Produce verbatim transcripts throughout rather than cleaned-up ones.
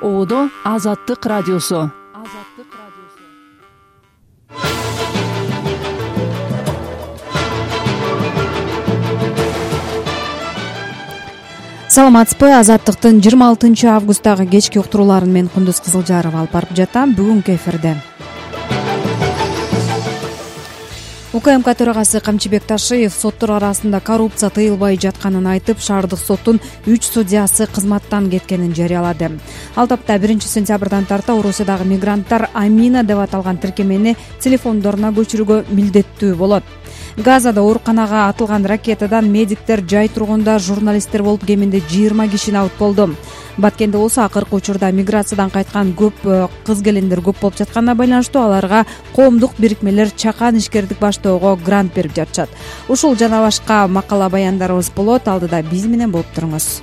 Оодо Азаттык радиосу. Саламатсызбы, Азаттыктын жыйырма алтынчы августтагы кечки уктурууларын мен Кундуз Кызылжарова алып барып жатам. Бүгүнкү эфирде УКМК төрагасы Камчыбек Ташиев соттор арасында коррупция тыйылбай жатканын айтып, шаардык соттун үч судьясы кызматтан кеткенин жарыялады. Ал тапта биринчи сентябрдан тарта Орусиядагы мигранттар Амина деп аталган тиркемени телефондоруна көчүрүүгө милдеттүү болот. Газада ооруканага атылган ракетадан медиктер, жай тургундар, журналисттер болуп кеминде жыйырма киши набыт болду. Баткенде болсо акыркы учурда миграциядан кайткан көп кыз келиндер көп болуп жатканына байланыштуу аларга коомдук бирикмелер чакан ишкердик баштоого грант берип жатышат. Ушул жана башка макала баяндарыбыз болот. Алдыда биз менен болуп туруңуз.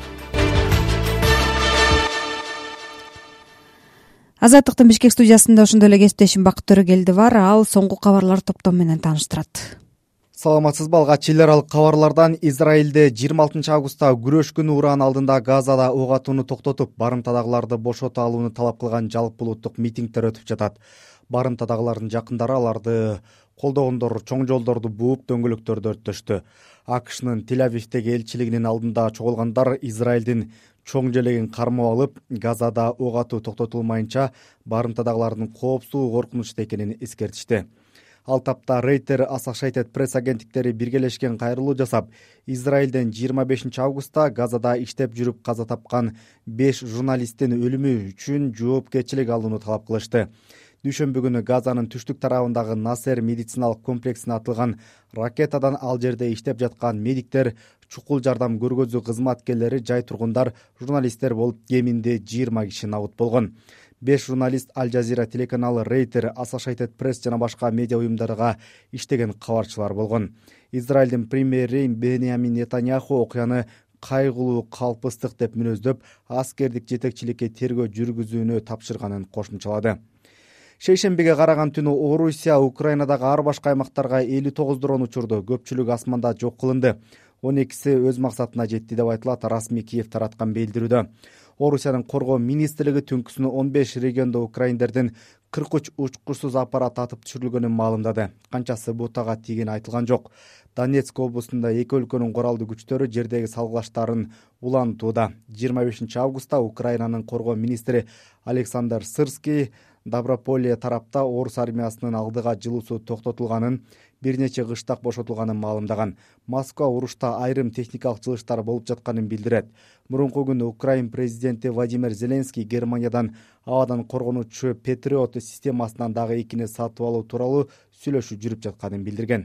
Азаттыктын Бишкек студиясында ошондой эле кесиптешим Бакыт Төрөгелди бар. Ал соңку кабарлар топтому менен тааныштырат. Саламатсызбы, алгач эл аралык кабарлардан. Израилде жыйырма алтынчы августта күрөш күнү уран алдында Газада ок атууну токтотуп, барымтадагыларды бошото алууну талап кылган жалпы улуттук митингдер өтүп жатат. Барымтадагылардын жакындары аларды колдогондор чоң жолдорду бууп, дөңгөлөктөрдү өрттөштү. АКШнын Тель-Авивдеги элчилигинин алдында чогулгандар Израилдин чоң желегин кармап алып, Газада ок атуу токтотулмайынча барымтадагылардын коопсуу, коркунучта экенин эскертишти. Ал тапта Рейтер, Associated Press агенттиктери биргелешкен кайрылуу жасап, Израилден жыйырма бешинчи августта Газада иштеп жүрүп каза тапкан беш журналисттин өлүмү үчүн жоопкерчилик алууну талап кылышты. Дүйшөмбү күнү Газанын түштүк тарабындагы Насер медициналык комплексине атылган ракетадан ал жерде иштеп жаткан медиктер, чукул жардам көргөзүү кызматкерлери, жай тургундар, журналисттер болуп кеминде жыйырма киши набыт болгон. Беш журналист Аль Жазира телеканалы, Рейтер, Associated Press жана башка медиа уюмдарга иштеген кабарчылар болгон. Израилдин премьери Беньямин Нетаньяху окуяны кайгылуу калпыстык деп мүнөздөп, аскердик жетекчиликке тергөө жүргүзүүнү тапшырганын кошумчалады. Шейшембиге караган түнү Орусия Украинадагы ар башка аймактарга элүү тогуз дрон учурду, көпчүлүгү асманда жок кылынды. он экиси өз максатына жетти деп айтылат расмий Киев тараткан белдирүүдө. Орусиянын коргоо министрлиги түнкүсүнө он беш региондо украиндердин кырк үч учкучсуз аппарат атып түшүрүлгөнүн маалымдады. Канчасы бутага тийгени айтылган жок. Донецк облусунда эки өлкөнүн куралдуу күчтөрү жердеги салгылаштарын улантууда. жыйырма бешинчи августта Украинанын коргоо министри Александр Сырский Доброполе тарапта орус армиясынын алдыга жылуусу токтотулганын, бир нече кыштак бошотулганын маалымдаган. Москва урушта айрым техникалык жылыштар болуп жатканын билдирет. Мурунку күнү Украин президенти Владимир Зеленский Германиядан абадан коргонуучу Патриот системасынан дагы экини сатып алуу тууралуу сүйлөшүү жүрүп жатканын билдирген.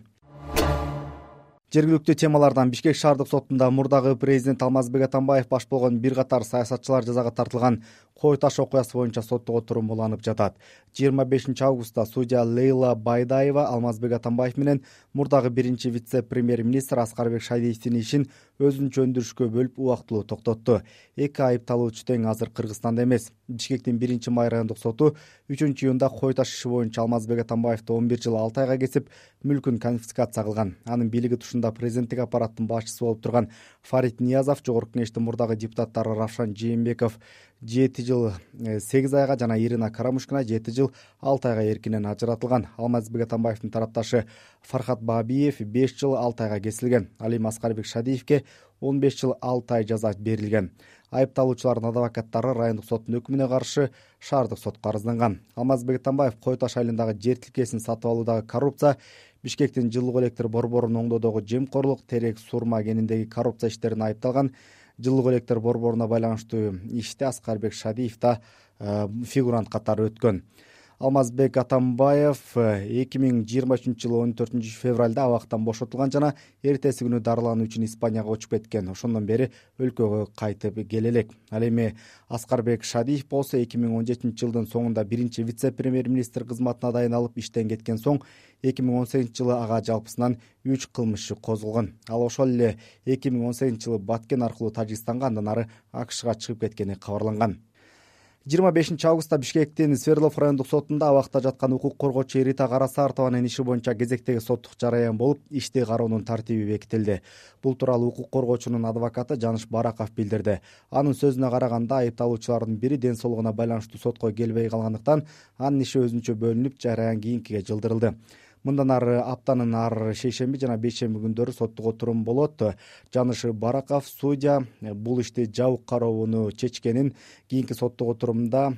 Жергиликтүү темалардан Бишкек шаардык сотунда мурдагы президент Алмазбек Атамбаев баш болгон бир катар саясатчылар жазага тартылган Кой таш окуясы боюнча соттогу турум уланып жатат. жыйырма бешинчи августта судья Лейла Байдаева Алмазбек Атамбаев менен мурдагы биринчи вице-премьер-министр Аскарбек Шадиевдин ишин өзүнчө өндүрүшкө бөлүп убактылуу токтотту. Эки айыпталуучу тең азыр Кыргызстанда эмес. Бишкектин биринчи май райондук соту үчүнчү июнда Кой таш иши боюнча Алмазбек Атамбаевди он бир жыл алты айга кесип, мүлкүн конфискация кылган. Анын бийлиги тушунда президенттик аппараттын башчысы болуп турган Фарид Ниязов, жогорку кеңештин мурдагы депутаттары Равшан Жээнбеков жети жыл сегиз айга жана Ирина Карамушкина жети жыл алты айга эркинен ажыратылган. Алмазбек Атамбаевдин тарапташы Фархат Баабиев беш жыл алты айга кесилген. Ал эми Аскарбек Шадиевке он беш жыл алты ай жаза берилген. Айыпталуучулардын адвокаттары райондук соттун өкүмүнө каршы шаардык сотко арызданган. Алмазбек Атамбаев Кой таш айылындагы жер тилкесин сатып алуудагы коррупция, Бишкектин жылуу электр борборун оңдоодогу жемкорлук, терек сурма кениндеги коррупция иштерине айыпталган. Жылуу электр борборуна байланыштуу иште Аскарбек Шадиев да фигурант катары өткөн. Алмазбек Атамбаев эки миң жыйырма үчүнчү жылы он төртүнчү февралда абактан бошотулган жана эртеси күнү дарылануу үчүн Испанияга учуп кеткен. Ошондон бери өлкөгө кайтып келе элек. Ал эми Аскарбек Шадиев болсо эки миң он жетинчи жылдын соңунда биринчи вице-премьер-министр кызматына дайыналып иштен кеткен соң эки миң он сегизинчи жылы ага жалпысынан үч кылмыш иши козголгон. Ал ошол эле эки миң он сегизинчи жылы Баткен аркылуу Тажикстанга, андан ары АКШга чыгып кеткени кабарланган. жыйырма бешинчи августта Бишкектин Свердлов райондук сотунда абакта жаткан укук коргоочу Рита Карасартованын иши боюнча кезектеги соттук жараян болуп, ишти кароонун тартиби бекитилди. Бул тууралуу укук коргоочунун адвокаты Жаныш Бараков билдирди. Анын сөзүнө караганда, айыпталуучулардын бири ден соолугуна байланыштуу сотко келбей калгандыктан анын иши өзүнчө бөлүнүп, жараян кийинкиге жылдырылды. Мындан ары аптанын ар шейшемби жана бейшемби күндөрү соттук отурум болот. Жаныш Бараков судья бул ишти жабык кароону чечкенин, кийинки соттук отурумда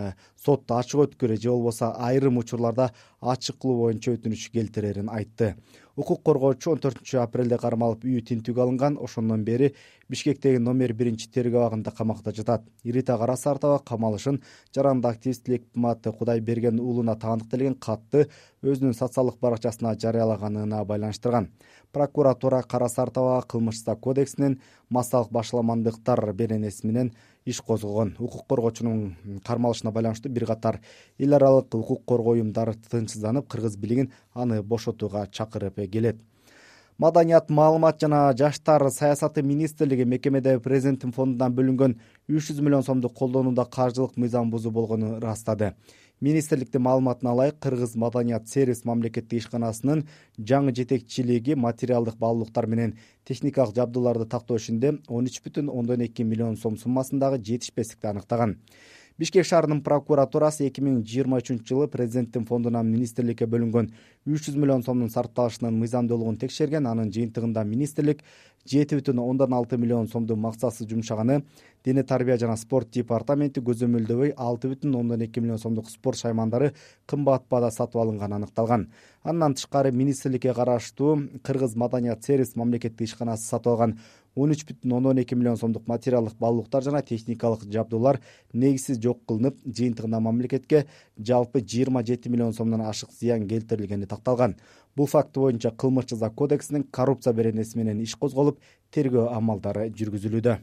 сот ачык өткөрө же болбосо айрым учурларда ачык кылуу боюнча өтүнүч келтирерин айтты. Укук коргоочу он төртүнчү апрелде кармалып, үйү тинтүүгө алынган. Ошондон бери Бишкектеги номер биринчи тергөө абагында камакта жатат. Рита Карасартова камалышын жарандык активист Лекмат Кудайберген уулуна таандыкталган катты өзүнүн социалдык баракчасына жарыялаганына байланыштырган. Прокуратура Карасартова кылмыш кодексинин массалык башаламандыктар беренеси менен иш козгогон. Укук коргоочунун кармалышына байланыштуу бир катар эл аралык укук коргоо уюмдары тынчсызданып, Кыргыз бийлигин аны бошотууга чакырып келет. Маданият, маалымат жана жаштар саясаты министрлиги мекемеде президенттин фондунан бөлүнгөн үч жүз миллион сомду колдонууда каржылык мыйзам бузуу болгонун ырастады. Министрликтин маалыматына ылайык, Кыргыз Маданият сервис мамлекеттик ишканасынын жаңы жетекчилиги материалдык баалуулуктар менен техникалык жабдууларды тактоо ишинде он үч бүтүн ондон эки миллион сом суммасындагы жетишпестикти аныктаган. Бишкек шаарынын прокуратурасы эки миң жыйырма үчүнчү жылы президенттин фондунан министрликке бөлүнгөн үч жүз миллион сомдун сарпталышынын мыйзамдуулугун текшерген. Анын жыйынтыгында министрлик жети бүтүн ондон алты миллион сомду максатсыз жумшаганы, дене тарбия жана спорт департаменти көзөмөлдөбөй алты бүтүн ондон эки миллион сомдук спорт шаймандары кымбат баада сатып алынганы аныкталган. Андан тышкары министрликке караштуу Кыргыз Маданият сервис мамлекеттик ишканасы сатып алган он үч бүтүн ондон эки миллион сомдук материалдык баалуулуктар жана техникалык жабдуулар негизсиз жок кылынып, жыйынтыгында мамлекетке жалпы жыйырма жети миллион сомдон ашык зыян келтирилгени такталган. Бул факты боюнча кылмыш жаза кодексинин коррупция беренеси менен иш козголуп, тергөө амалдары жүргүзүлүүдө.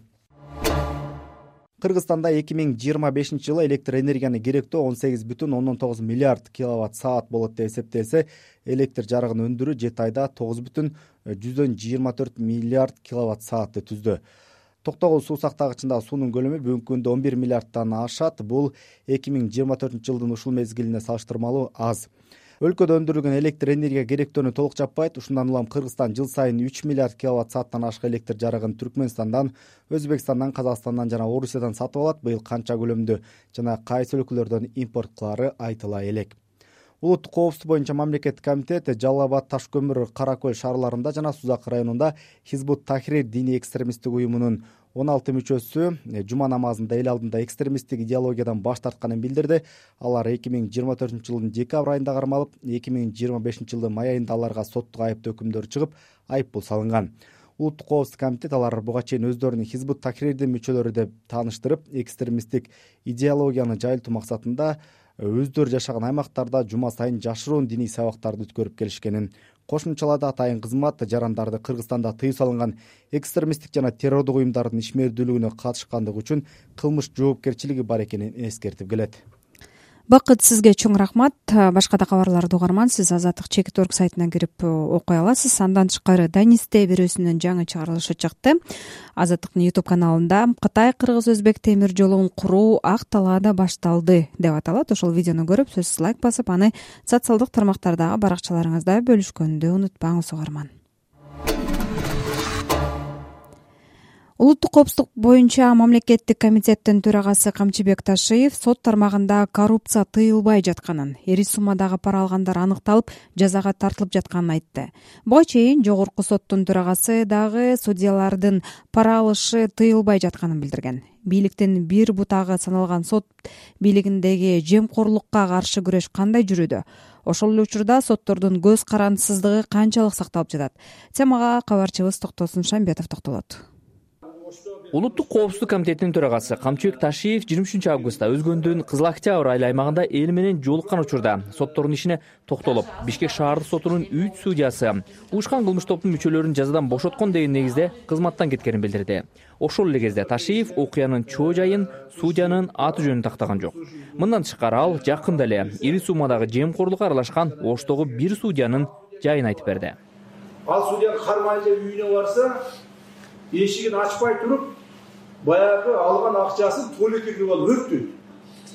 Кыргызстанда эки миң жыйырма бешинчи жылы электр энергияны керектөө он сегиз бүтүн ондон тогуз миллиард киловатт саат болот деп эсептелсе, электр жарыгын өндүрүү жети айда тогуз бүтүн жүздөн жыйырма төрт миллиард киловатт саатты түздү. Токтогул суу сактагычында суунун көлөмү бүгүнкү күндө он бир миллиардтан ашат. Бул эки миң жыйырма төртүнчү жылдын ушул мезгилине салыштырмалуу аз. Өлкөдө өндүрүлгөн электр энергия керектөөнү толук жаппайт. Ушундан улам Кыргызстан жыл сайын үч миллиард киловатт сааттан ашык электр жарыгын Түркмөнстандан, Өзбекстандан, Казакстандан жана Орусиядан сатып алат. Быйыл канча көлөмдө жана кайсы өлкөлөрдөн импорт кылары айтыла элек. Улуттук коопсуздук боюнча мамлекеттик комитет Жалал Абад, Таш көмүр, Кара Көл шаарларында жана Сузак районунда Хизбут Тахрир диний экстремисттик уюмунун он алты мүчөсү жума намазында эл алдында экстремисттик идеологиядан баш тартканын билдирди. Алар эки миң жыйырма төртүнчү жылдын декабрь айында кармалып, эки миң жыйырма бешинчи жылдын май айында аларга соттук айыптуу өкүмдөр чыгып, айыппул салынган. Улуттук коопсуздук комитет алар буга чейин өздөрүн Хизбут Тахрирдин мүчөлөрү деп тааныштырып, экстремисттик идеологияны жайылтуу максатында өздөрү жашаган аймактарда жума сайын жашыруун диний сабактарды өткөрүп келишкенин кошумчалады. Атайын кызмат жарандарды Кыргызстанда тыюу салынган экстремисттик жана террордук уюмдардын ишмердүүлүгүнө катышкандыгы үчүн кылмыш жоопкерчилиги бар экенин эскертип келет. Бакыт, сизге чоң рахмат. Башка да кабарларды угарман, сиз Азаттык чекит орг сайтына кирип окуй аласыз. Андан тышкары Данисте бирөөсүнүн жаңы чыгарылышы чыкты. Азаттыктын YouTube каналында Кытай Кыргыз-Өзбек темир жолун куруу ак талаада башталды деп аталат. Ошол видеону көрүп, сөзсүз лайк басып, аны социалдык тармактардагы баракчаларыңызда бөлүшкөндү унутпаңыз угарман. Улуттук коопсуздук боюнча мамлекеттик комитеттин төрагасы Камчыбек Ташиев сот тармагында коррупция тыйылбай жатканын, эри суммадагы пара алгандар аныкталып, жазага тартылып жатканын айтты. Буга чейин жогорку соттун төрагасы дагы судьялардын пара алышы тыйылбай жатканын билдирген. Бийликтин бир бутагы саналган сот бийлигиндеги жемкорлукка каршы күрөш кандай жүрүүдө? Ошол эле учурда соттордун көз карандысыздыгы канчалык сакталып жатат? Темага кабарчыбыз Токтосун Шамбетов токтолот. Улуттук коопсуздук комитетинин төрагасы Камчыбек Ташиев жыйырма үчүнчү августта Өзгөндүн Кызыл Октябрь айыл аймагында эл менен жолуккан учурда соттордун ишине токтолуп, Бишкек шаардык сотунун үч судьясы уюшкан кылмыш топтун мүчөлөрүн жазадан бошоткон деген негизде кызматтан кеткенин билдирди. Ошол эле кезде Ташиев окуянын чоо жайын, судьянын аты жөнүн тактаган жок. Мындан тышкары ал жакында эле ири суммадагы жемкорлукка аралашкан Оштогу бир судьянын жайын айтып берди. Ал судья кармайча үйүнө барса, эшигин ачпай туруп, баягы алган акчасын туалетке кирип алып өрттү.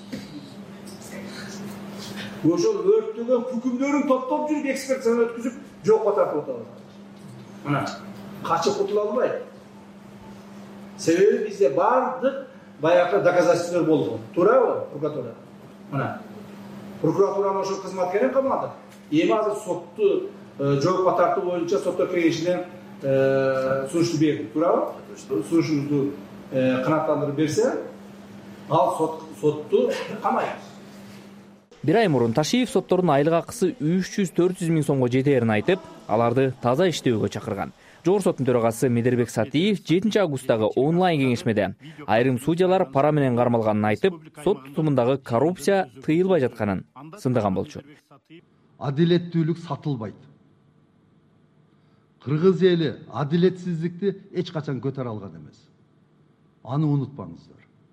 ошол өрттөгөн күкүмдөрүн топтоп жүрүп экспертизаны өткүзүп жокко тартып атабыз. Мына качып кутула албайт. Себеби бизде бардык баягы доказательстволор болгон. Туурабы, прокуратура? Мына прокуратуранын ошол кызматкерин камады. Эми азыр сотту жоопко тартуу боюнча соттор кеңешинен сунушту берди. Туурабы? Сунушубузду канааттандырып берсе, ал сотту камайт. Бир ай мурун Ташиев соттордун айлык акысы үч жүз төрт жүз миң сомго жетээрин айтып, аларды таза иштөөгө чакырган. Жогорку соттун төрагасы Медербек Сатиев жетинчи августтагы онлайн кеңешмеде айрым судьялар пара менен кармалганын айтып, сот тутумундагы коррупция тыйылбай жатканын сындаган болчу. Адилеттүүлүк сатылбайт. Кыргыз эли адилетсиздикти эч качан көтөрө алган эмес. Аны унутпаңыздар.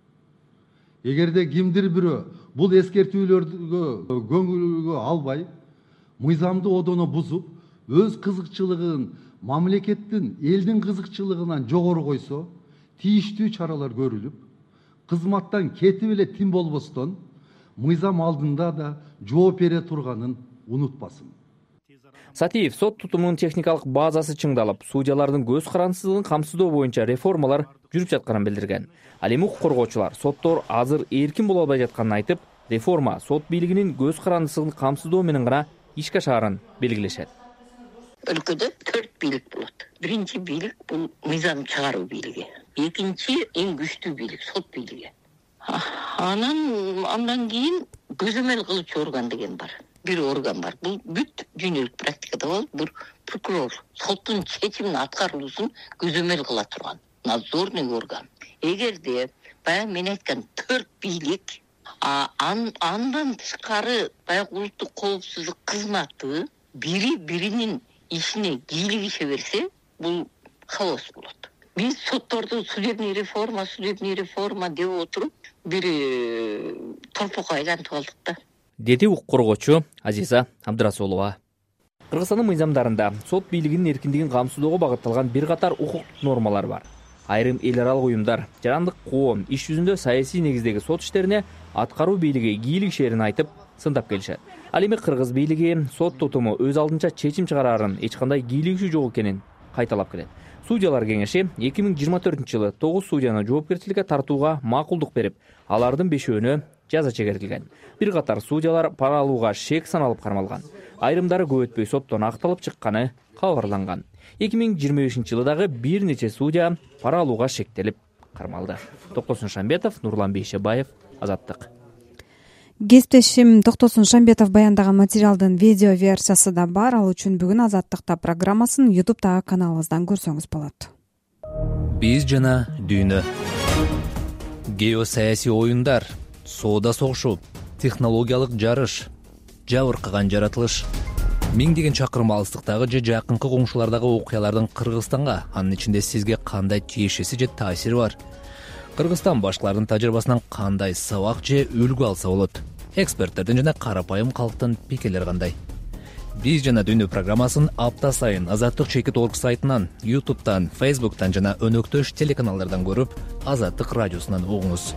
Эгерде кимдир бирөө бул эскертүүлөргө көңүлгө албай, мыйзамды одоно бузуп, өз кызыкчылыгын мамлекеттин, элдин кызыкчылыгынан жогору койсо, тийиштүү чаралар көрүлүп, кызматтан кетип эле тим болбостон, мыйзам алдында да жооп бере турганын унутпасын. Сатиев сот тутумунун техникалык базасы чыңдалып, судьялардын көз карандысыздыгын камсыздоо боюнча реформалар жүрүп жатканын билдирген. Ал эми укук коргоочулар соттор азыр эркин боло албай жатканын айтып, реформа сот бийлигинин көз карандысыздыгын камсыздоо менен гана ишке ашаарын белгилешет. Өлкөдө төрт бийлик болот. Биринчи бийлик бул мыйзам чыгаруу бийлиги. Экинчи эң күчтүү бийлик сот бийлиги. Анан андан кийин көзөмөл кылуучу орган деген бар. Бир орган бар. Бул бүт дүйнөлүк практикада болот. Бул прокурор соттун чечимин аткаруусун көзөмөл кыла турган надзорный орган. Эгерде баягы мен айткан төрт бийлик андан тышкары баягы улуттук коопсуздук кызматы бири биринин ишине кийлигише берсе, бул хаос болот. Биз сотторду судебный реформа, судебный реформа деп отуруп, бир торпокко айлантып алдык да. Деди укук коргоочу Азиза Абдырасулова. Кыргызстандын мыйзамдарында сот бийлигинин эркиндигин камсыздоого багытталган бир катар укуктук нормалар бар. Айрым эл аралык уюмдар жарандык коом иш жүзүндө саясий негиздеги сот иштерине аткаруу бийлиги кийлигишерин айтып, сындап келишет. Ал эми кыргыз бийлиги сот тутуму өз алдынча чечим чыгарарын, эч кандай кийлигишүү жок экенин кайталап келет. Судьялар кеңеши эки миң жыйырма төртүнчү жылы тогуз судьяны жоопкерчиликке тартууга макулдук берип, алардын бешөөнө жаза чегертилген. Бир катар судьялар пара алууга шек саналып кармалган. Айрымдары көп өтпөй соттон акталып чыкканы кабарланган. эки миң жыйырма бешинчи жылы дагы бир нече судья пара алууга шектелип кармалды. Токтосун Шамбетов, Нурлан Бейшебаев, Азаттык. Кесиптешим Токтосун Шамбетов баяндаган материалдын видео версиясы да бар. Ал үчүн бүгүн Азаттыкта программасын ютубтагы каналыбыздан көрсөңүз болот. Биз жана дүйнө. Геосаясий оюндар, соода согушу, технологиялык жарыш, жабыркаган жаратылыш. Миңдеген чакырым алыстыктагы же жакынкы коңшулардагы окуялардын Кыргызстанга, анын ичинде сизге кандай тиешеси же таасири бар? Кыргызстан башкалардын тажрыйбасынан кандай сабак же үлгү алса болот? Эксперттердин жана карапайым калктын пикирлери кандай? Биз жана дүйнө программасын апта сайын Азаттык чекит точка орг сайтынан, ютубтан, фейсбуктан жана өнөктөш телеканалдардан көрүп, Азаттык радиосунан угуңуз.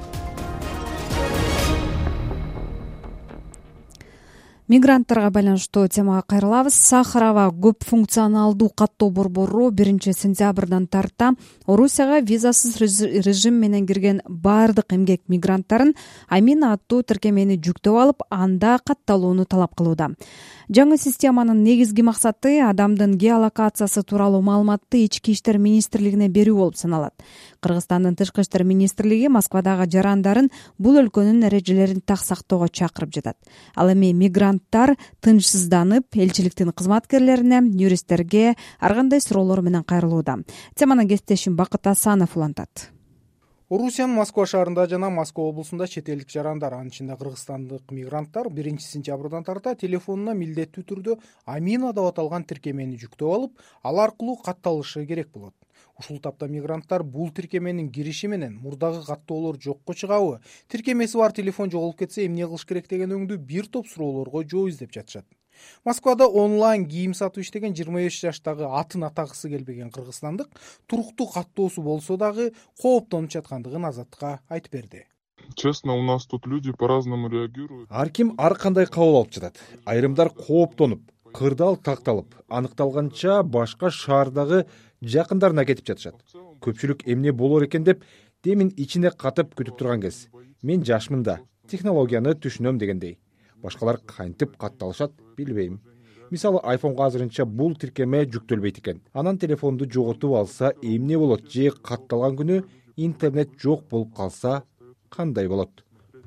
Мигранттарга байланыштуу темага кайрылабыз. Сахарова көп функционалдуу каттоо борбору биринчи сентябрдан тарта Орусияга визасыз режим менен кирген бардык эмгек мигранттарын Амина аттуу тиркемени жүктөп алып, анда катталууну талап кылууда. Жаңы системанын негизги максаты адамдын геолокациясы тууралуу маалыматты Ички иштер министрлигине берүү болуп саналат. Кыргызстандын Тышкы иштер министрлиги Москвадагы жарандарын бул өлкөнүн эрежелерин так сактоого чакырып жатат. Ал эми мигранттар тынчсызданып, элчиликтин кызматкерлерине, юристтерге ар кандай суроолор менен кайрылууда. Теманы кесиптешим Бакыт Асанов улантат. Орусиянын Москва шаарында жана Москва облусунда чет элдик жарандар, анын ичинде кыргызстандык мигранттар биринчи сентябрдан тарта телефонуна милдеттүү түрдө Амина деп аталган тиркемени жүктөп алып, ал аркылуу катталышы керек болот. Ушул тапта мигранттар бул тиркеменин кириши менен мурдагы каттоолор жокко чыгабы, тиркемеси бар телефон жоголуп кетсе эмне кылыш керек деген өңдүү бир топ суроолорго жооп издеп жатышат. Москвада онлайн кийим сатып иштеген жыйырма беш жаштагы атын атагысы келбеген кыргызстандык туруктуу каттоосу болсо дагы кооптонуп жаткандыгын Азаттыкка айтып берди. Честно, у нас тут люди по-разному реагируют. Ар ким ар кандай кабыл алып жатат. Айрымдар кооптонуп, кырдаал такталып, аныкталганча башка шаардагы жакындарына кетип жатышат. Көпчүлүк эмне болор экен деп демин ичине катып күтүп турган кез. Мен жашмын да, технологияны түшүнөм дегендей. Башкалар кантип катталышат билбейм. Мисалы, айфонго азырынча бул тиркеме жүктөлбөйт экен. Анан телефонду жоготуп алса эмне болот? Же катталган күнү интернет жок болуп калса кандай болот?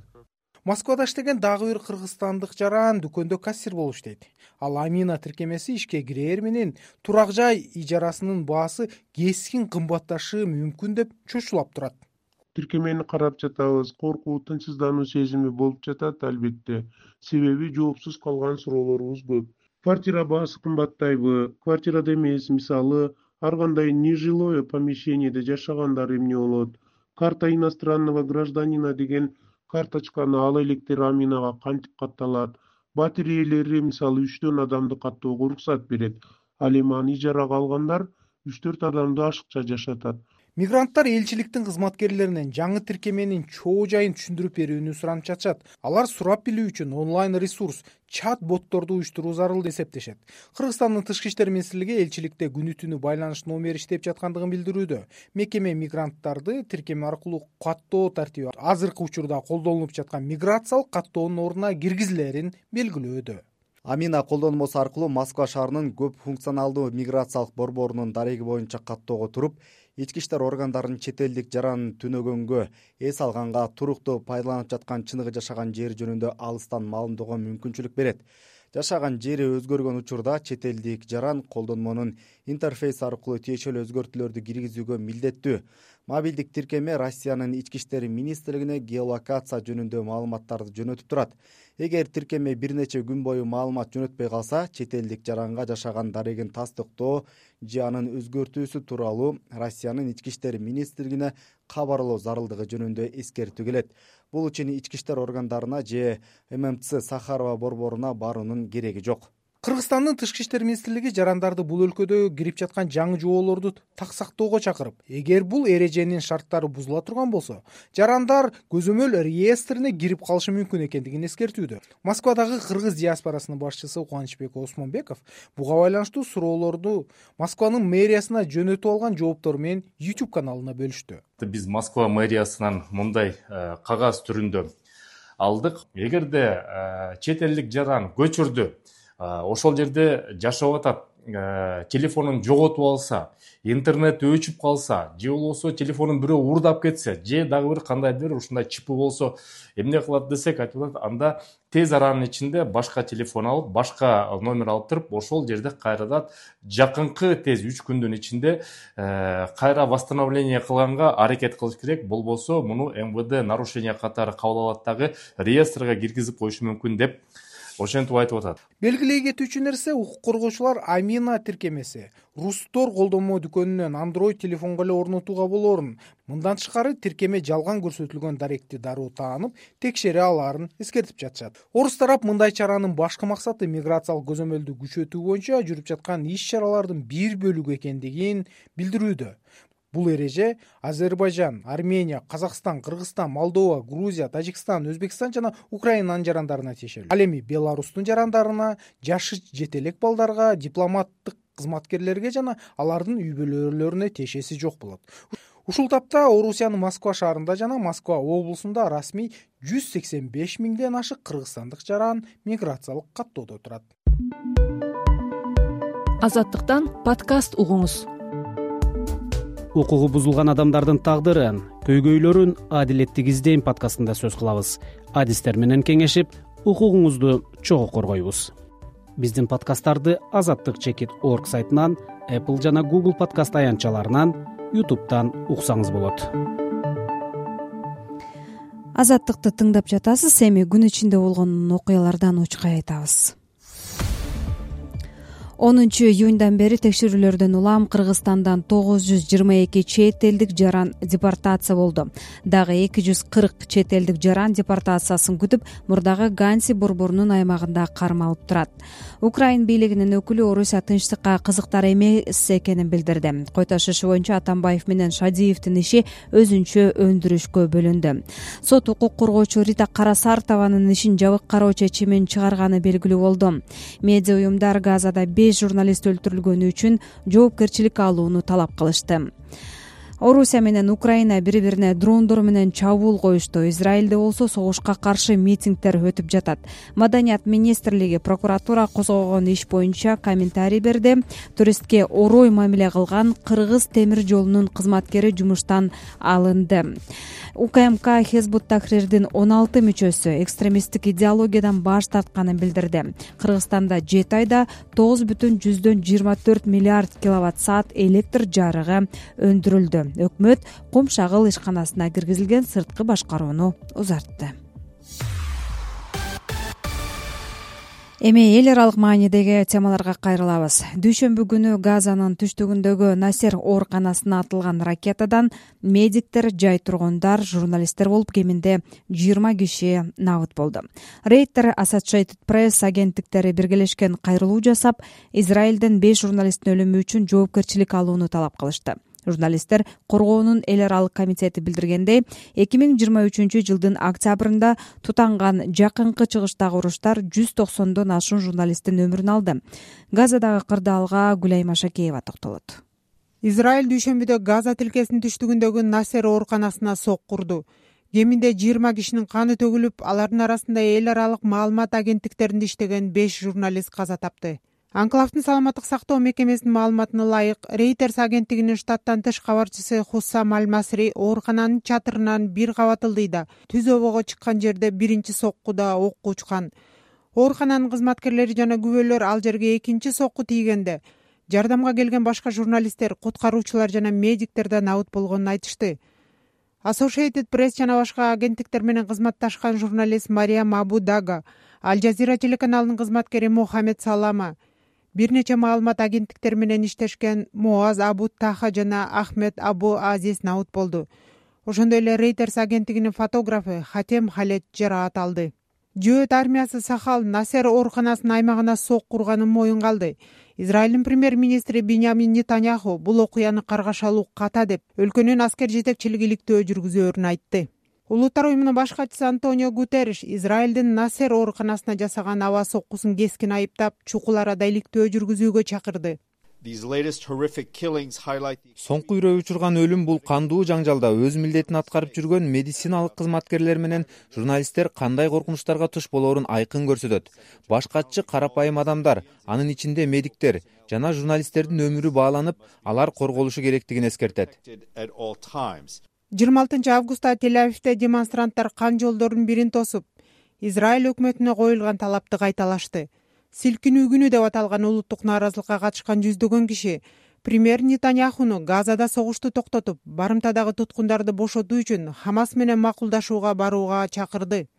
Москвада иштеген дагы бир кыргызстандык жаран дүкөндө кассир болуп иштейт. Ал Амина тиркемеси ишке кирээр менен турак жай ижарасынын баасы кескин кымбатташы мүмкүн деп чочулап турат. Тиркемени карап жатабыз, коркуу, тынчсыздануу сезими болуп жатат албетте. Себеби жоопсуз калган суроолорубуз көп. Квартира баасы кымбаттайбы? Квартирада эмес, мисалы, ар кандай нежилое помещениеде жашагандар эмне болот? Карта иностранного гражданина деген карточканы ала электер Аминага кантип катталат? Батиреялери мисалы үчтөн адамды каттоого уруксат берет. Ал эми аны ижарага алгандар үч төрт адамды ашыкча жашатат. Мигранттар элчиликтин кызматкерлеринен жаңы тиркеменин чоо жайын түшүндүрүп берүүнү суранып жатышат. Алар сурап билүү үчүн онлайн ресурс, чат ботторду уюштуруу зарыл деп эсептешет. Кыргызстандын тышкы иштер министрлиги элчиликте күнү түнү байланыш номери иштеп жаткандыгын билдирүүдө. Мекеме мигранттарды тиркеме аркылуу каттоо тартиби азыркы учурда колдонулуп жаткан миграциялык каттоонун ордуна киргизилерин белгилөөдө. Амина колдонмосу аркылуу Москва шаарынын көп функционалдуу миграциялык борборунун дареги боюнча каттоого туруп, ички иштер органдарынын чет элдик жаран түнөгөнгө, эс алганга, туруктуу пайдаланып жаткан чыныгы жашаган жери жөнүндө алыстан маалымдоого мүмкүнчүлүк берет. Жашаган жери өзгөргөн учурда чет элдик жаран колдонмонун интерфейс аркылуу тиешелүү өзгөртүүлөрдү киргизүүгө милдеттүү. Мобилдик тиркеме Россиянын ички иштер министрлигине геолокация жөнүндө маалыматтарды жөнөтүп турат. Эгер тиркеме бир нече күн бою маалымат жөнөтпөй калса, чет элдик жаранга жашаган дарегин тастыктоо же анын өзгөртүүсү тууралуу Россиянын ички иштер министрлигине кабарлоо зарылдыгы жөнүндө эскертүү келет. Бул үчүн ички иштер органдарына же эм эм цэ Сахарова борборуна баруунун кереги жок. Кыргызстандын тышкы иштер министрлиги жарандарды бул өлкөдө кирип жаткан жаңы жоолорду таксактоого чакырып, эгер бул эреженин шарттары бузула турган болсо, жарандар көзөмөл реестрине кирип калышы мүмкүн экендигин эскертүүдө. Москвадагы кыргыз диаспорасынын башчысы Кубанычбек Осмонбеков буга байланыштуу суроолорду Москванын мэриясына жөнөтүп алган жооптор менен YouTube каналына бөлүштү. Биз Москва мэриясынан мындай кагаз түрүндө алдык. Эгерде чет элдик жаран көчүрдү, ошол жерде жашап атат, телефонун жоготуп алса, интернет өчүп калса, же болбосо телефонун бирөө уурдап кетсе, же дагы бир кандайдыр ушундай чипи болсо, эмне кылат десек, айтып атат, анда тез аранын ичинде башка телефон алып, башка номер алып туруп, ошол жерде кайрадан жакынкы тез үч күндүн ичинде кайра восстановление кылганга аракет кылыш керек. Болбосо муну эм вэ дэ нарушение катары кабыл алат дагы реестрге киргизип коюшу мүмкүн деп ошентип айтып атат. Белгилей кетүүчү нерсе, укук коргоочулар Амина тиркемеси Рустор колдонмо дүкөнүнөн Android телефонго эле орнотууга болоорун, мындан тышкары тиркеме жалган көрсөтүлгөн даректи дароо таанып, текшере алаарын эскертип жатышат. Орус тарап мындай чаранын башкы максаты миграциялык көзөмөлдү күчөтүү боюнча жүрүп жаткан иш-чаралардын бир бөлүгү экендигин билдирүүдө. Бул эреже Азербайжан, Армения, Казакстан, Кыргызстан, Молдова, Грузия, Тажикстан, Өзбекстан жана Украинанын жарандарына тиешелүү. Ал эми Беларустун жарандарына, жашы жете элек балдарга, дипломаттык кызматкерлерге жана алардын үй бүлөлөрүнө тиешеси жок болот. Ушул тапта Орусиянын Москва шаарында жана Москва облусунда расмий жүз сексен беш миңден ашык кыргызстандык жаран миграциялык каттоодо турат. Азаттыктан подкаст угуңуз. Укугу бузулган адамдардын тагдырын, көйгөйлөрүн адилеттик издейм подкастында сөз кылабыз. Адистер менен кеңешип, укугуңузду чогуу коргойбуз. Биздин подкасттарды азаттык чекит орг сайтынан, Apple жана Google подкаст аянтчаларынан, YouTube'дан уксаңыз болот. Азаттыкты тыңдап жатасыз, эми күн ичинде болгон окуялардан учкай айтабыз. онунчу июньдан бери текшерүүлөрдөн улам Кыргызстандан тогуз жүз жыйырма эки чет элдик жаран депортация болду. Дагы эки жүз кырк чет элдик жаран депортациясын күтүп, мурдагы Ганси борборунун аймагында кармалып турат. Украин бийлигинин өкүлү Орусия тынчтыкка кызыктар эмес экенин билдирди. Кой ташышы боюнча Атамбаев менен Шадиевдин иши өзүнчө өндүрүшкө бөлүндү. Сот укук коргоочу Рита Карасартованын ишин жабык кароо чечимин чыгарганы белгилүү болду. Медиа уюмдар Газада журналист өлтүрүлгөнү үчүн жоопкерчилик алууну талап кылышты. Орусия менен Украина бири-бирине дрондор менен чабуул коюшту. Израилде болсо согушка каршы митингдер өтүп жатат. Маданият министрлиги прокуратура козгогон иш боюнча комментарий берди. Туристке орой мамиле кылган Кыргыз темир жолунун кызматкери жумуштан алынды. УКМК Хезбут Тахрирдин он алты мүчөсү экстремисттик идеологиядан баш тартканын билдирди. Кыргызстанда жети айда тогуз бүтүн жүздөн жыйырма төрт миллиард киловатт саат электр жарыгы өндүрүлдү. Өкмөт Кум шагыл ишканасына киргизилген сырткы башкарууну узартты. Эми эл аралык маанидеги темаларга кайрылабыз. Дүйшөмбү күнү Газанын түштүгүндөгү Насер ооруканасына атылган ракетадан медиктер, жай тургундар, журналисттер болуп кеминде жыйырма киши набыт болду. Рейтер Associated Press агенттиктери биргелешкен кайрылуу жасап, Израилден беш журналисттин өлүмү үчүн жоопкерчилик алууну талап кылышты. Журналисттер коргоонун эл аралык комитети билдиргендей, эки миң жыйырма үчүнчү жылдын октябрында тутанган жакынкы чыгыштагы уруштар жүз токсондон ашуун журналисттин өмүрүн алды. Газадагы кырдаалга Гүлайма Шакеева токтолот. Израиль дүйшөмбүдө Газа тилкесинин түштүгүндөгү Насер ооруканасына сок курду. Кеминде жыйырма кишинин каны төгүлүп, алардын арасында эл аралык маалымат агенттиктеринде иштеген беш журналист каза тапты. Анклавдын саламаттык сактоо мекемесинин маалыматына ылайык, Reuters агенттигинин штаттан тыш кабарчысы Хуссам Аль-Масри оорукананын чатырынан бир кабат ылдыйда түз обого чыккан жерде биринчи соккуда окко учкан. Оорукананын кызматкерлери жана күбөлөр ал жерге экинчи сокку тийгенде жардамга келген башка журналисттер, куткаруучулар жана медиктерден набыт болгонун айтышты. Associated Press жана башка агенттиктер менен кызматташкан журналист Мариям Абу Дага, Аль Жазира телеканалынын кызматкери Мухаммед Салама, бир нече маалымат агенттиктер менен иштешкен Муаз Абу Таха жана Ахмед Абу Азиз набыт болду. Ошондой эле Reuters агенттигинин фотографы Хатем Халет жараат алды. Жөөт армиясы Сахал Насер ооруканасынын аймагына сок курганын моюнга алды. Израилдин премьер-министри Биньямин Нетаньяху бул окуяны каргашалуу ката деп, өлкөнүн аскер жетекчилиги иликтөө жүргүзөөрүн айтты. Улуттар уюмунун баш катчысы Антонио Гутерриш Израилдин Насер ооруканасына жасаган аба соккусун кескин айыптап, чукул арада иликтөө жүргүзүүгө чакырды. Соңку үрөө учурган өлүм бул кандуу жаңжалда өз милдетин аткарып жүргөн медициналык кызматкерлер менен журналисттер кандай коркунучтарга туш болоорун айкын көрсөтөт. Баш катчы карапайым адамдар, анын ичинде медиктер жана журналисттердин өмүрү бааланып, алар корголушу керектигин эскертет. жыйырма алтынчы августта Тель-Авивде демонстранттар кан жолдордун бирин тосуп, Израиль өкмөтүнө коюлган талапты кайталашты. Силкинүү күнү деп аталган улуттук нааразылыкка катышкан жүздөгөн киши премьер Нетаньяхуну Газада согушту токтотуп, барымтадагы туткундарды бошотуу үчүн Хамас менен макулдашууга барууга чакырды.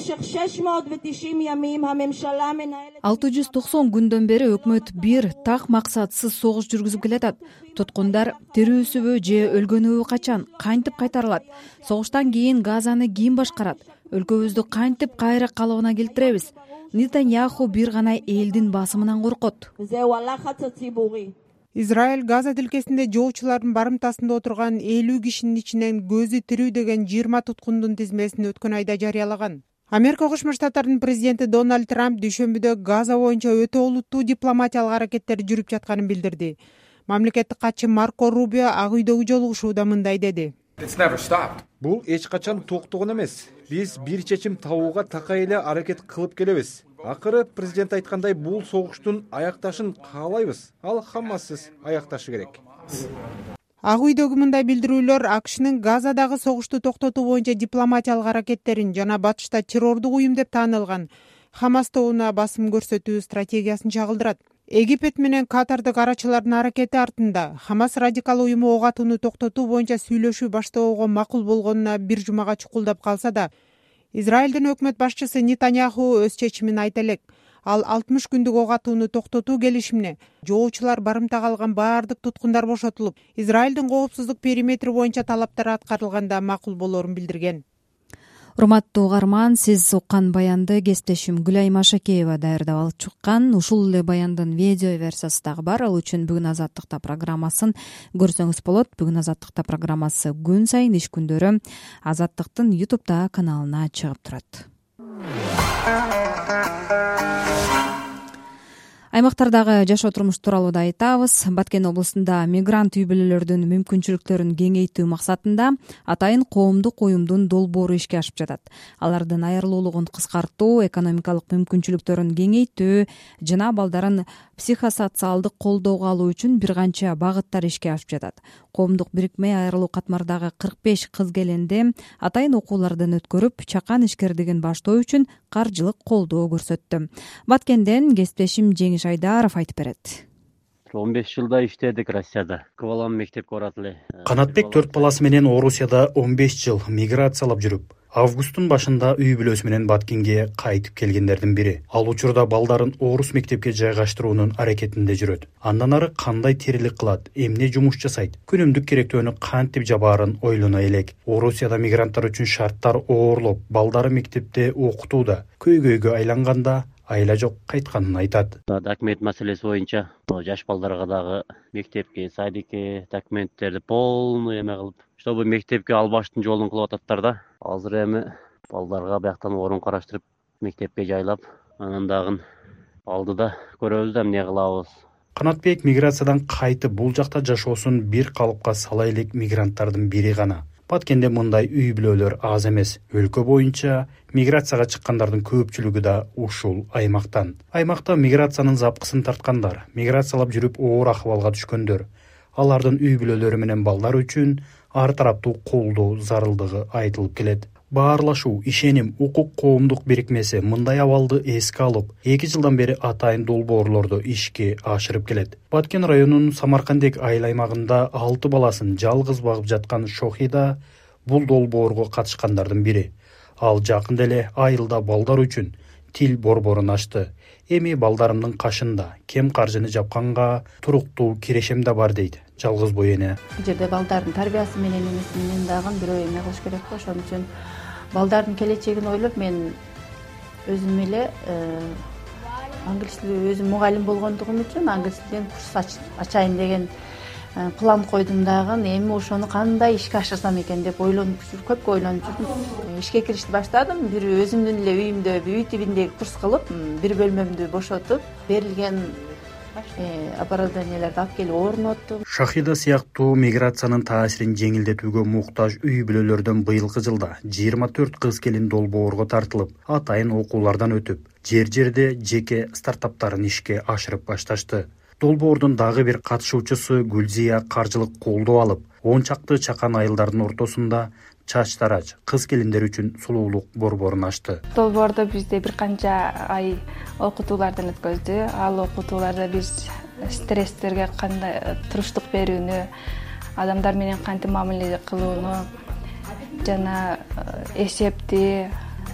алты жүз токсон күндөн бери өкмөт бир так максатсыз согуш жүргүзүп келатат. Туткундар тирүүсүбү же өлгөнүбү качан, кантип кайтарылат? Согуштан кийин Газаны ким башкарат? Өлкөбүздү кантип кайра калыбына келтиребиз? Нетаньяху бир гана элдин басымынан коркот. Израиль Газа тилкесинде жоочулардын барымтасында отурган элүү кишинин ичинен көзү тирүү деген жыйырма туткундун тизмесин өткөн айда жарыялаган. Америка Кошмо Штаттарынын президенти Дональд Трамп дүйшөмбүдө Газа боюнча өтө олуттуу дипломатиялык аракеттер жүрүп жатканын билдирди. Мамлекеттик катчы Марко Рубио Ак үйдөгү жолугушууда мындай деди. Бул эч качан токтогон эмес. Биз бир чечим табууга такай эле аракет кылып келебиз. Акыры президент айткандай бул согуштун аякташын каалайбыз. Ал Хамассыз аякташы керек. Ак үйдөгү мындай билдирүүлөр АКШнын Газадагы согушту токтотуу боюнча дипломатиялык аракеттерин жана батышта террордук уюм деп таанылган Хамас тобуна басым көрсөтүү стратегиясын чагылдырат. Египет менен Катардык арачылардын аракети артында Хамас радикал уюму ок атууну токтотуу боюнча сүйлөшүү баштоого макул болгонуна бир жумага чукулдап калса да, Израилдин өкмөт башчысы Нетаньяху өз чечимин айта элек. ал алтымыш күндүк ок атууну токтотуу келишимине жоочулар барымтага алган баардык туткундар бошотулуп, Израилдин коопсуздук периметри боюнча талаптар аткарылганда макул болоорун билдирген. Урматтуу угарман, сиз уккан баянды кесиптешим Гүлайым Ашакеева даярдап алып чыккан. Ушул эле баяндын видео версиясы дагы бар. Ал үчүн Бүгүн Азаттыкта программасын көрсөңүз болот. Бүгүн Азаттыкта программасы күн сайын иш күндөрү Азаттыктын ютубтагы каналына чыгып турат. Аймактардагы жашоо турмуш тууралуу да айтабыз. Баткен облусунда мигрант үй бүлөлөрдүн мүмкүнчүлүктөрүн кеңейтүү максатында атайын коомдук уюмдун долбоору ишке ашып жатат. Алардын айырылуулугун кыскартуу, экономикалык мүмкүнчүлүктөрүн кеңейтүү жана балдарын психосоциалдык колдоого алуу үчүн бир канча багыттар ишке ашып жатат. Коомдук бирикме айрылуу катмардагы кырк беш кыз келинди атайын окуулардан өткөрүп, чакан ишкердигин баштоо үчүн каржылык колдоо көрсөттү. Баткенден кесиптешим Жеңиш Айдаров айтып берет. он беш жылда иштедик Россияда. Екі балам мектепке барат эле. Канатбек төрт баласы менен Орусияда он беш жыл миграциялап жүрүп, августтун башында үй бүлөсү менен Баткенге кайтып келгендердин бири. Ал учурда балдарын орус мектепке жайгаштыруунун аракетинде жүрөт. Андан ары кандай терилик кылат, эмне жумуш жасайт, күнүмдүк керектөөнү кантип жабаарын ойлоно элек. Орусияда мигранттар үчүн шарттар оорлоп, балдары мектепте окутууда көйгөйгө айланганда айла жок кайтканын айтат. Документ маселеси боюнча жаш балдарга дагы мектепке, садикке документтерди полный эме кылып, чтобы мектепке албаштын жолун кылып ататтар да. Азыр эми балдарга бияктан орун караштырып, мектепке жайлап, анан дагы алдыда көрөбүз да эмне кылабыз. Канатбек миграциядан кайтып бул жакта жашоосун бир калыпка сала элек мигранттардын бири гана. Баткенде мындай үй бүлөлөр аз эмес. Өлкө боюнча миграцияга чыккандардын көпчүлүгү да ушул аймактан. Аймакта миграциянын запкысын тарткандар, миграциялап жүрүп оор акыбалга түшкөндөр, алардын үй бүлөлөрү менен балдар үчүн ар тараптуу колдоо зарылдыгы айтылып келет. Баарлашуу, ишеним, укук коомдук бирикмеси мындай абалды эске алып, эки жылдан бери атайын долбоорлорду ишке ашырып келет. Баткен районунун Самаркандек айыл аймагында алты баласын жалгыз багып жаткан Шохида бул долбоорго катышкандардын бири. Ал жакында эле айылда балдар үчүн тил борборун ачты. Эми балдарымдын кашында кем каржыны жапканга туруктуу кирешем да бар дейт жалгыз бой эне. Бул жерде балдардын тарбиясы менен эмеси менен дагы бирөө эме кылыш керек го. Ошон үчүн балдардын келечегин ойлоп мен өзүм эле англис тили өзүм мугалим болгондугум үчүн англис тилден курс ачайын деген план койдум дагы. Эми ошону кандай ишке ашырсам экен деп ойлонуп жүрүп, көпкө ойлонуп жүрдүм. Ишке киришти баштадым. Бир өзүмдүн эле үйүмдө үй тибиндеги курс кылып, бир бөлмөмдү бошотуп, берилген оборудованиелерди алып келип орноттум. Шахида сыяктуу миграциянын таасирин жеңилдетүүгө муктаж үй бүлөлөрдөн быйылкы жылда жыйырма төрт кыз келин долбоорго тартылып, атайын окуулардан өтүп, жер-жерде жеке стартаптарын ишке ашырып башташты. Долбоордун дагы бир катышуучусу Гүлзия каржылык колдоо алып, он чакты чакан айылдардын ортосунда чач тарач кыз келиндер үчүн сулуулук борборун ачты. Долбоордо бизде бир канча ай окутуулардан өткөздү. Ал окутууларда биз стресстерге кандай туруштук берүүнү, адамдар менен кантип мамиле кылууну жана эсепти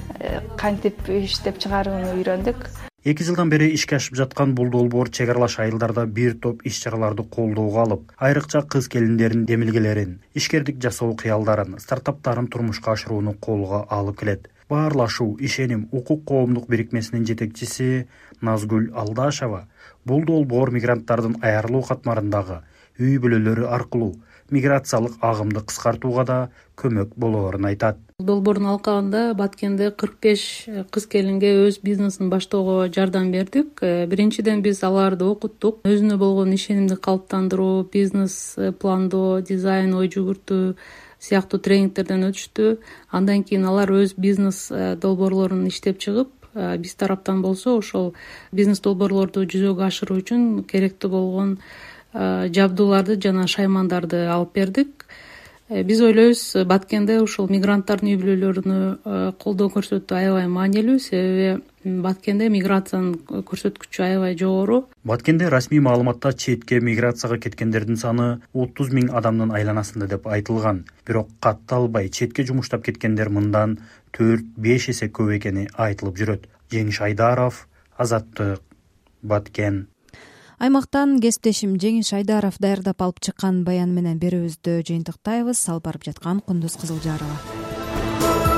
кантип иштеп чыгарууну үйрөндүк. эки жылдан бери ишке ашып жаткан бул долбоор чек аралаш айылдарда бир топ иш-чараларды колдоого алып, айрыкча кыз келиндердин демилгелерин, ишкердик жасоо кыялдарын, стартаптарын турмушка ашырууну колго алып келет. Баарлашуу, ишеним, укук коомдук бирикмесинин жетекчиси Назгүл Алдашева бул долбоор мигранттардын айырылуу катмарындагы үй бүлөлөрү аркылуу миграциялык агымды кыскартууга да көмөк болоорун айтат. Долбоордун алкагында Баткенде кырк беш кыз келинге өз бизнесин баштоого жардам бердик. Биринчиден биз аларды окуттук. Өзүнө болгон ишенимди калыптандыруу, бизнес пландоо, дизайн, ой жүгүртүү сыяктуу тренингтерден өтүштү. Андан кийин алар өз бизнес долбоорлорун иштеп чыгып, биз тараптан болсо ошол бизнес долбоорлорду жүзөгө ашыруу үчүн керектүү болгон жабдууларды жана шаймандарды алып бердик. Биз ойлойбуз, Баткенде ушул мигранттардын үй бүлөлөрүнө колдоо көрсөтүү аябай маанилүү, себеби Баткенде миграциянын көрсөткүчү аябай жогору. Баткенде расмий маалыматта четке миграцияга кеткендердин саны отуз миң адамдын айланасында деп айтылган. Бирок катталбай четке жумуштап кеткендер мындан төрт беш эсе көп экени айтылып жүрөт. Жеңиш Айдаров, Азаттык, Баткен. Аймактан кесиптешим Жеңиш Айдаров даярдап алып чыккан баян менен берүүбүздү жыйынтыктайбыз. Алып барып жаткан Кундуз Кызылжарова.